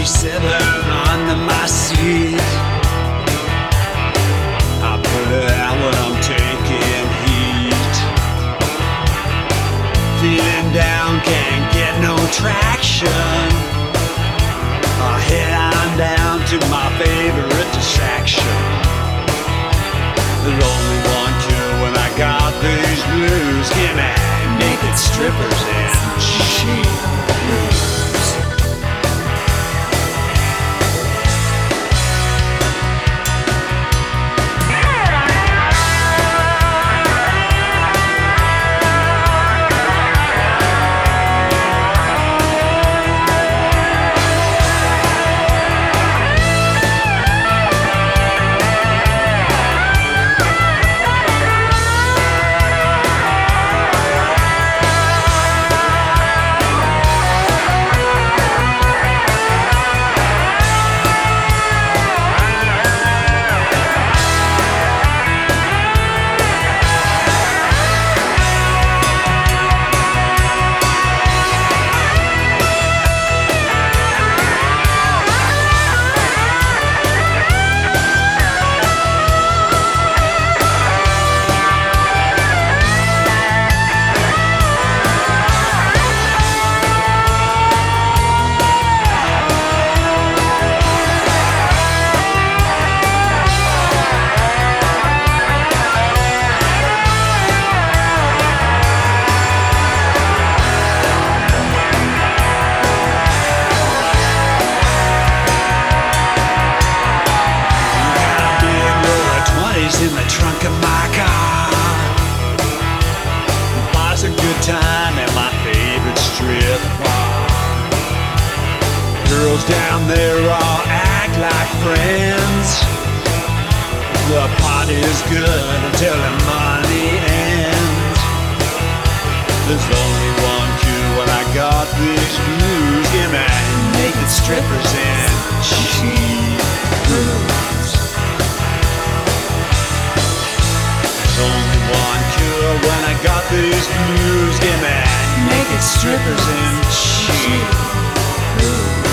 37 under my seat. I put it out when I'm taking heat. Feeling down, can't get no traction. I head on down to my favorite distraction. There's only one cure when I got these blues. Give me naked strippers and cheap blues. In the trunk of my car, buys a good time at my favorite strip bar. Girls down there all act like friends. The party's good until the money ends. There's only one cue when I got these blues. Give me naked strippers and cheap blues. Only one cure when I got these blues. Give me naked strippers and cheap blues.